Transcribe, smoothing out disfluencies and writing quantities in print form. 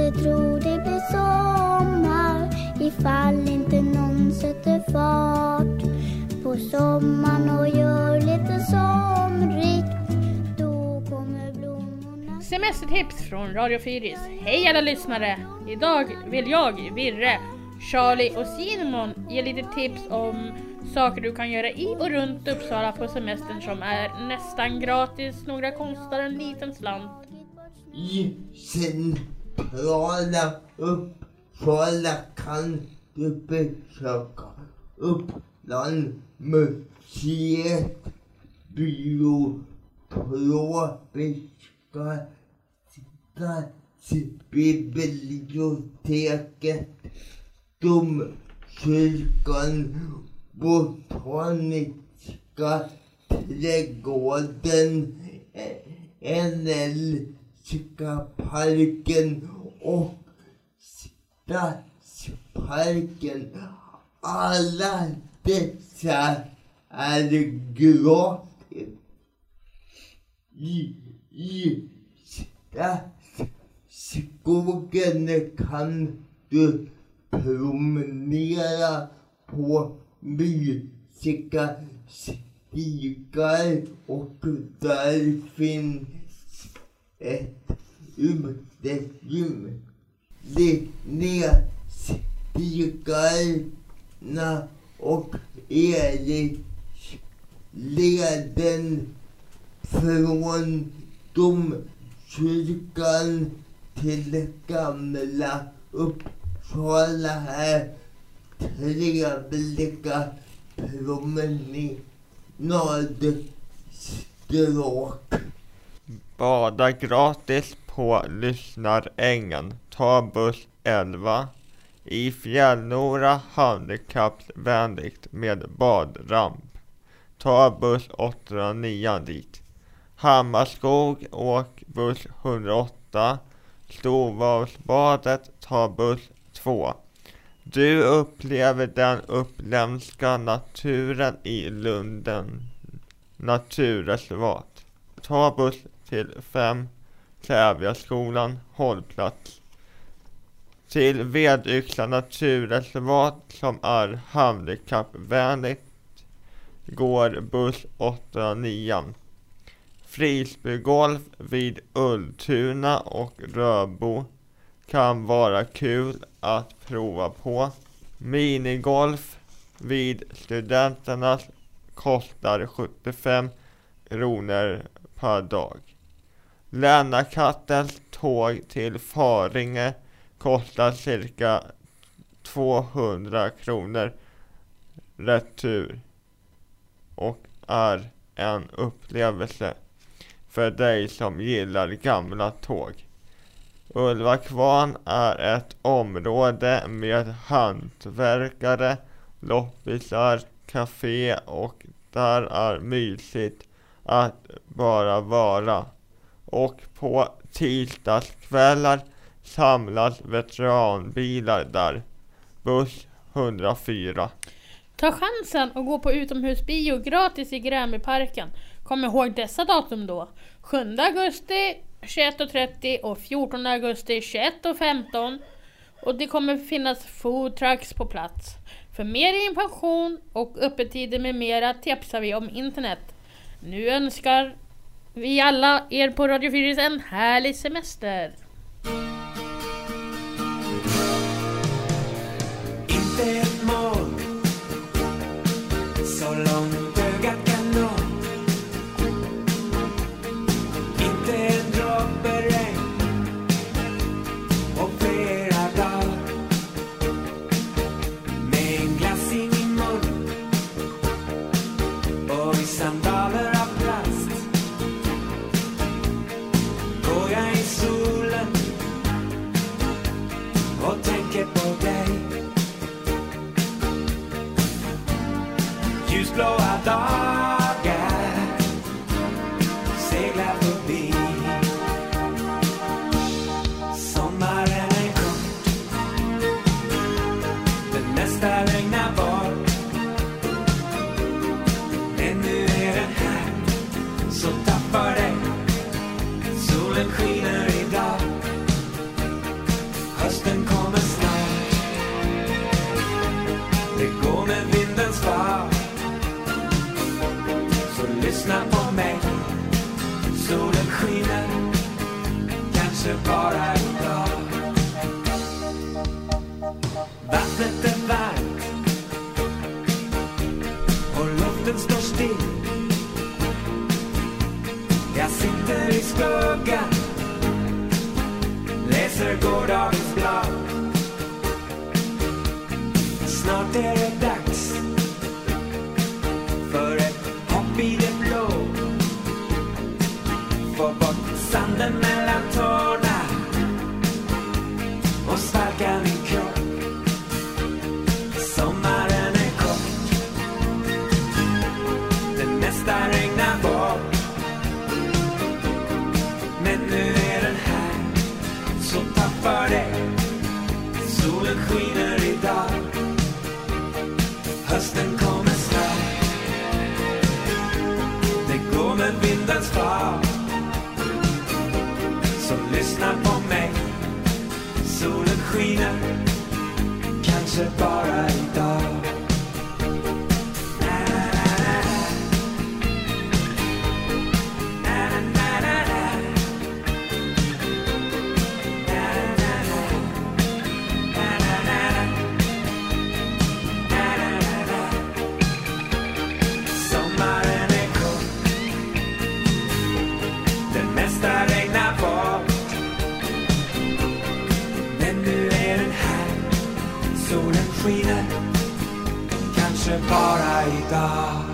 inte tro det blir sommar ifall inte någon sätter fart på sommaren och gör lite somrigt. Då kommer blommorna. Semestertips från Radio Fyris. Hej alla lyssnare! Idag vill jag, Virre, Charlie och Simon ge lite tips om saker du kan göra i och runt Uppsala på semestern som är nästan gratis. Några kostar en liten slant. I centrala Uppsala kan du besöka Uppland museet, biotropiska stadsbiblioteket, domkyrkan, botaniska trädgården, NLska parken och stadsparken. Alla dessa är gratis. I stadsskogen kan du promenera på mysiga stigar och där finns ett utegym. Stigarna och leden från domkyrkan till gamla Uppsala är trevliga promenadstråk. Bada gratis på Lyssnarängen. Ta buss 11. I Fjällnora handikappvänligt med badramp. Ta buss 809 dit. Hammarskog åk buss 108. Storvalsbadet ta buss 2. Du upplever den uppländska naturen i Lunden naturreservat. Ta buss till 5 Sävjaskolan hållplats. Till Vedyxla naturreservat som är handikappvänligt går buss 809. Frisbeegolf vid Ultuna och Röbo kan vara kul att prova på. Minigolf vid Studenternas kostar 75 kronor per dag. Lärnakattens tåg till Faringe kostar cirka 200 kronor retur och är en upplevelse för dig som gillar gamla tåg. Ulvakvarn är ett område med hantverkare, loppisar, café och där är mysigt att bara vara. Och på tisdagskvällar samlas veteranbilar där. Buss 104. Ta chansen och gå på utomhusbio gratis i Gränbyparken. Kom ihåg dessa datum då. 7 augusti 21.30 och 14 augusti 21.15. Och det kommer finnas food trucks på plats. För mer information och öppettider med mera tipsar vi om internet. Nu önskar vi alla er på Radio Fyris en härlig semester. Inte ett mål så långt ögat kan nå. Inte en droppe regn och flera dagar med en glass i min mun och i sandaler av plast går jag i solen lyssna på mig. Solen skiner, kanske bara idag. Vattnet är varmt och luften står still. Jag sitter i skuggan, läser gårdagens blad. Snart är det dags för ett hopp i det blå. Få bort sanden mellan tårna och sparka min kropp. Sommaren är kort, det mesta regnar bort. Men nu är den här, så ta för dig. Solen skiner idag, hösten kommer snart. Det går med vindens fart. Så lyssna på mig, solen skiner, kanske bara idag. Sommaren är kort, det mesta regnar bort. Men nu är den här, solen skiner, kanske bara idag.